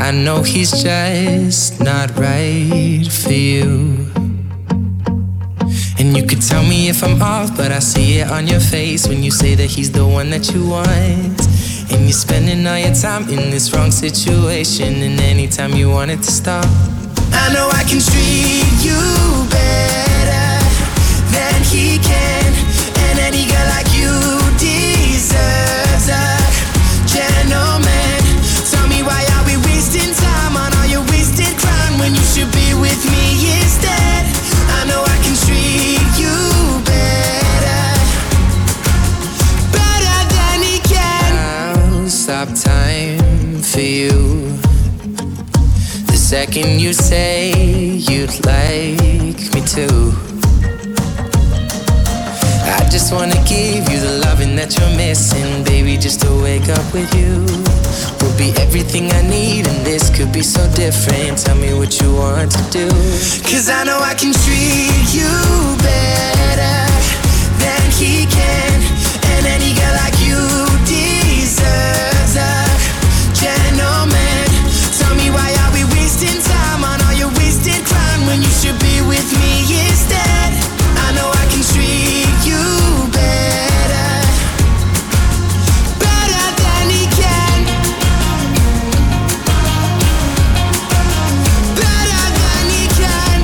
I know he's just not right for you. And you could tell me if I'm off, but I see it on your face when you say that he's the one that you want. And you're spending all your time in this wrong situation, and anytime you want it to stop, I know I can treat you better than he can. And any girl like you deserves a gentleman. Tell me, why are we wasting time on all your wasted crime when you should be with me instead? I know I can treat you better, better than he can. I'll stop time for you the second you say you'd like me to. I just wanna give you the loving that you're missing, baby, just to wake up with you will be everything I need, and this could be so different. Tell me what you want to do, 'cause I know I can treat you better than he can. And any girl like you deserves a gentleman. Tell me, why are we wasting time on all your wasted crime when you should be with me instead? I know I can treat you better, better than he can, better than he can.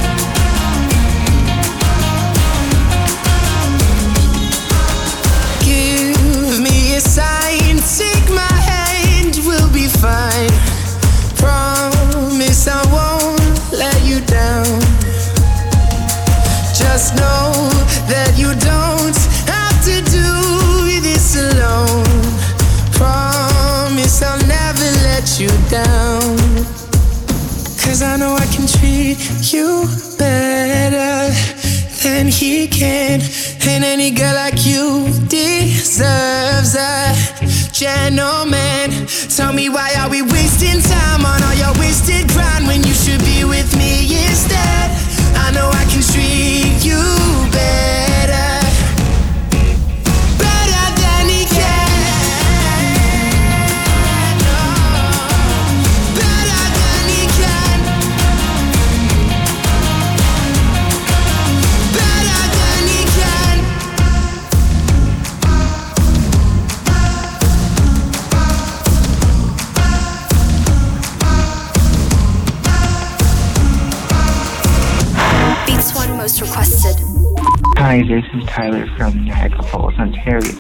Give me a sign, take my hand, we'll be fine. Promise I won't let you down. Just know that you don't have to do this alone. Promise I'll never let you down, 'cause I know I can treat you better than he can. And any girl like you deserves a gentleman. Tell me, why are we wasting time on all your wasted grind when you should be with me instead? I know I can treat you better, better than he can. Better than he can. Better than he can. Beats One most requested. Hi, this is Tyler from Niagara Falls, Ontario.